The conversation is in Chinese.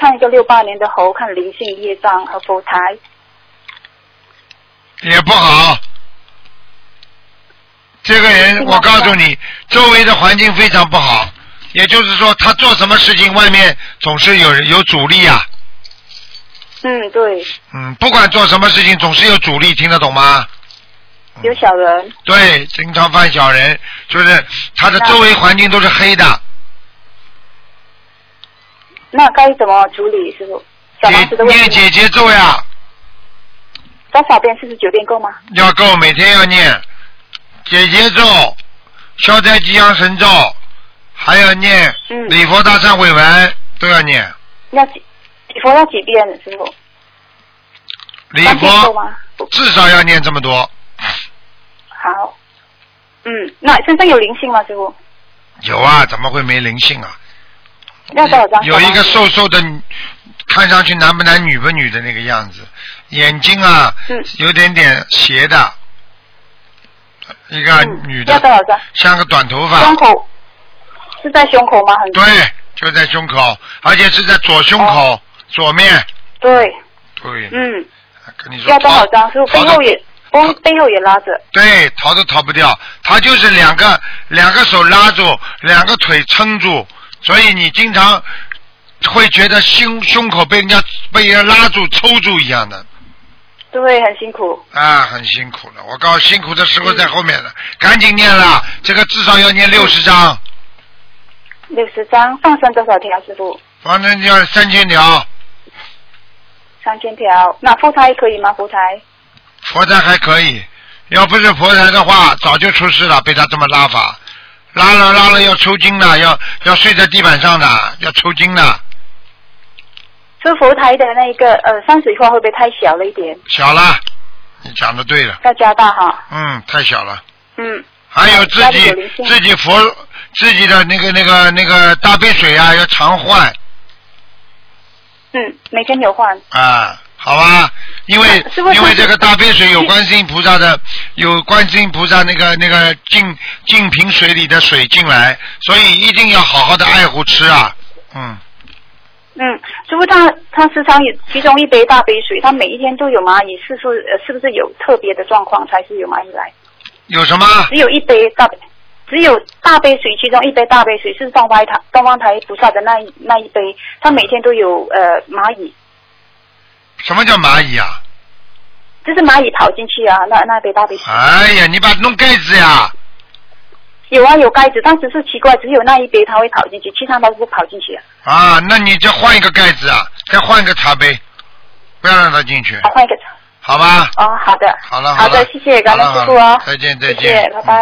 看一个68年的猴，看灵性业障和佛台。 也不好。这个人，我告诉你，周围的环境非常不好，也就是说，他做什么事情，外面总是有阻力啊。 对。 不管做什么事情，总是有阻力，听得懂吗？ 有小人。 对，经常犯小人，就是他的周围环境都是黑的。 那该怎么处理，师傅？ 念姐姐咒呀。 多少遍？49遍够吗？ 要够，每天要念姐姐咒、消灾吉祥神咒，还要念礼佛大忏悔文，都要念。 礼佛要几遍，师傅？ 礼佛至少要念这么多。 好。那身上有灵性吗，师傅？ 有啊，怎么会没灵性啊？ 要多少张？ 有一个瘦瘦的，看上去男不男女不女的那个样子，眼睛啊，有点点斜的，一个女的， 要多少张？ 像个短头发。 胸口是在胸口吗？ 对，就在胸口，而且是在左胸口左面。 对。 跟你说。 要多少张？师傅背后也拉着。对， 逃都逃不掉，他就是两个手拉住，两个腿撑住。所以你经常会觉得胸口被人拉住、抽住一样的。 对，很辛苦。 很辛苦了。我告诉辛苦的时候在后面了，赶紧念了，这个至少要念60张。 60张，放生多少条，师傅？ 放生要3000条。 3000条，那佛台可以吗？佛台还可以，要不是佛台的话，早就出事了，被他这么拉法。拉了要抽筋的，要睡在地板上的，要抽筋的。 这佛台的那个山水画会不会太小了一点？ 小了，你讲的对了。 要加大哈。 太小了。 还有自己的那个大杯水啊，要常换。 每天有换。 好吧，因为这个大杯水有观世音菩萨那个净瓶水里的水进来，所以一定要好好的爱护吃啊。 师傅他时常有其中一杯大杯水，他每一天都有蚂蚁，是不是有特别的状况才是有蚂蚁来？ 有什么？ 只有大杯水，其中一杯大杯水是东方台菩萨的那一杯，他每天都有蚂蚁。 什么叫蚂蚁啊？ 就是蚂蚁跑进去啊，那杯大杯水。 哎呀，你把它弄盖子呀！ 有啊，有盖子，但只是奇怪，只有那一杯它会跑进去，其他都不跑进去。 那你就换一个盖子啊，再换一个茶杯，不要让它进去。 换一个茶。 好吧。 好的。 好了。 好的，谢谢，感恩师傅哦。 再见。 谢谢，拜拜。